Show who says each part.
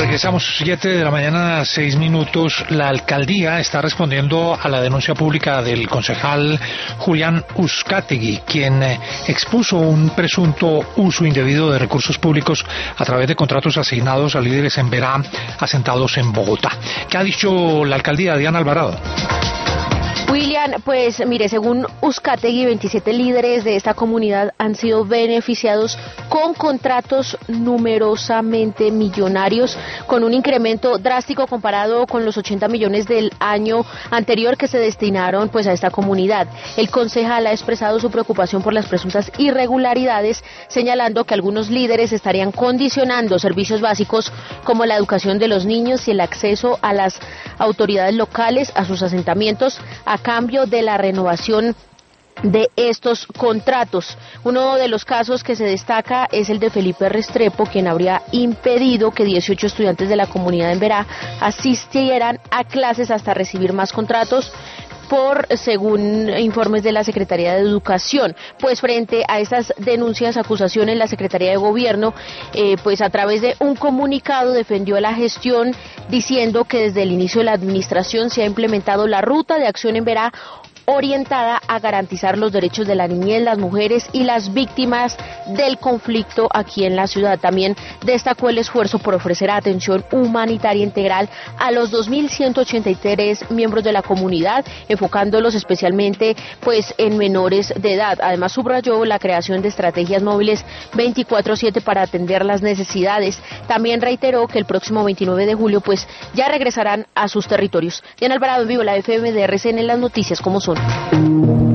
Speaker 1: Regresamos 7 de la mañana, 6 minutos. La alcaldía está respondiendo a la denuncia pública del concejal Julián Uzcategui, quien expuso un presunto uso indebido de recursos públicos a través de contratos asignados a líderes en Verá, asentados en Bogotá. ¿Qué ha dicho la alcaldía, Diana Alvarado?
Speaker 2: William, pues mire, según Uzcategui, 27 líderes de esta comunidad han sido beneficiados con contratos numerosamente millonarios, con un incremento drástico comparado con los 80 millones del año anterior que se destinaron pues a esta comunidad. El concejal ha expresado su preocupación por las presuntas irregularidades, señalando que algunos líderes estarían condicionando servicios básicos como la educación de los niños y el acceso a las autoridades locales a sus asentamientos a cambio de la renovación de estos contratos. Uno de los casos que se destaca es el de Felipe Restrepo, quien habría impedido que 18 estudiantes de la comunidad en Verá asistieran a clases hasta recibir más contratos, según informes de la Secretaría de Educación. Pues frente a estas denuncias, acusaciones, la Secretaría de Gobierno, pues a través de un comunicado defendió la gestión, diciendo que desde el inicio de la administración se ha implementado la ruta de acción en Verá, orientada a garantizar los derechos de la niñez, las mujeres y las víctimas del conflicto aquí en la ciudad. También destacó el esfuerzo por ofrecer atención humanitaria integral a los 2.183 miembros de la comunidad, enfocándolos especialmente pues en menores de edad. Además subrayó la creación de estrategias móviles 24/7 para atender las necesidades. También reiteró que el próximo 29 de julio pues ya regresarán a sus territorios. Diana Alvarado, en vivo, la FM de RCN, en las noticias como son.